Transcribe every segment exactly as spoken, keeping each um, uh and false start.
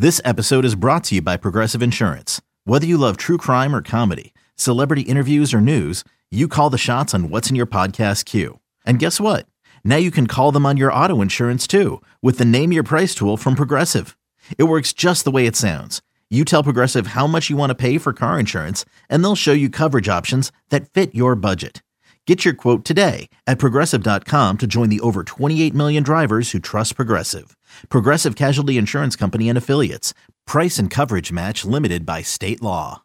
This episode is brought to you by Progressive Insurance. Whether you love true crime or comedy, celebrity interviews or news, you call the shots on what's in your podcast queue. And guess what? Now you can call them on your auto insurance too with the Name Your Price tool from Progressive. It works just the way it sounds. You tell Progressive how much you want to pay for car insurance, and they'll show you coverage options that fit your budget. Get your quote today at Progressive dot com to join the over twenty-eight million drivers who trust Progressive. Progressive Casualty Insurance Company and Affiliates. Price and coverage match limited by state law.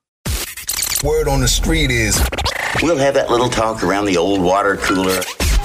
Word on the street is we'll have that little talk around the old water cooler.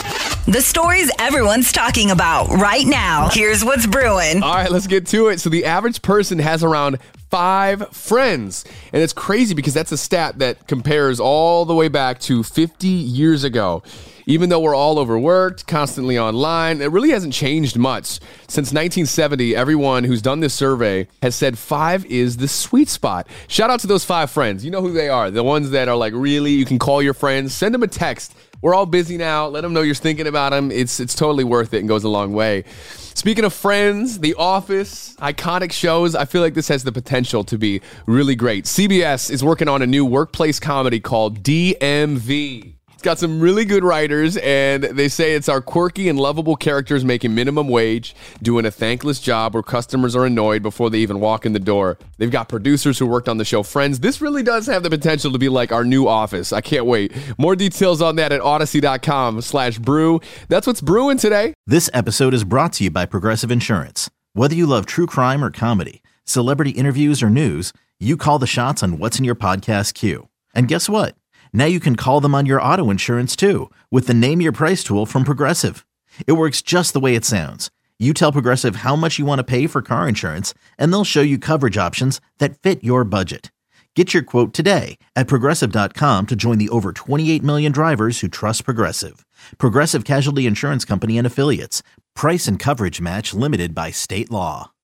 The stories everyone's talking about right now. Here's what's brewing. All right, let's get to it. So the average person has around five friends. And it's crazy because that's a stat that compares all the way back to fifty years ago. Even though we're all overworked, constantly online, it really hasn't changed much. Since nineteen seventy, everyone who's done this survey has said five is the sweet spot. Shout out to those five friends. You know who they are. The ones that are like, really, you can call your friends. Send them a text. We're all busy now. Let them know you're thinking about them. It's it's totally worth it and goes a long way. Speaking of Friends, The Office, iconic shows, I feel like this has the potential to be really great. C B S is working on a new workplace comedy called D M V. It's got some really good writers, and they say it's our quirky and lovable characters making minimum wage, doing a thankless job where customers are annoyed before they even walk in the door. They've got producers who worked on the show Friends. This really does have the potential to be like our new Office. I can't wait. More details on that at Odyssey.com slash brew. That's what's brewing today. This episode is brought to you by Progressive Insurance. Whether you love true crime or comedy, celebrity interviews or news, you call the shots on what's in your podcast queue. And guess what? Now you can call them on your auto insurance too with the Name Your Price tool from Progressive. It works just the way it sounds. You tell Progressive how much you want to pay for car insurance, and they'll show you coverage options that fit your budget. Get your quote today at Progressive dot com to join the over twenty-eight million drivers who trust Progressive. Progressive Casualty Insurance Company and Affiliates. Price and coverage match limited by state law.